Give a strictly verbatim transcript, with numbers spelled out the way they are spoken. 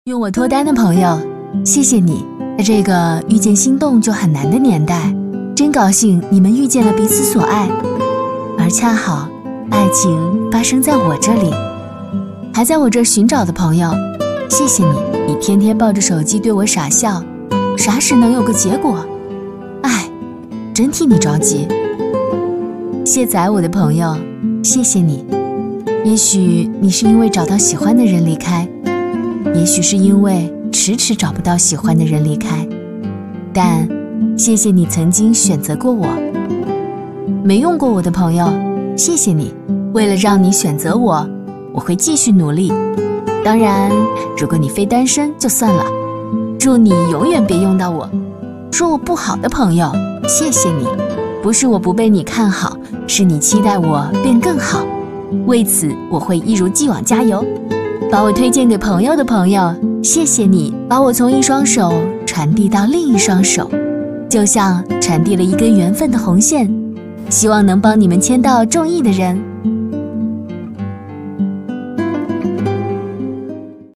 用我脱单的朋友，谢谢你，在这个遇见心动就很难的年代，真高兴你们遇见了彼此所爱，而恰好爱情发生在我这里。还在我这寻找的朋友，谢谢你，你天天抱着手机对我傻笑，啥时能有个结果？哎，真替你着急。卸载我的朋友，谢谢你。也许你是因为找到喜欢的人离开，也许是因为迟迟找不到喜欢的人离开，但谢谢你曾经选择过我。没用过我的朋友，谢谢你，为了让你选择我，我会继续努力。当然，如果你非单身就算了，祝你永远别用到我。说我不好的朋友，谢谢你，不是我不被你看好，是你期待我变更好，为此我会一如既往加油。把我推荐给朋友的朋友，谢谢你把我从一双手传递到另一双手，就像传递了一根缘分的红线，希望能帮你们牵到中意的人。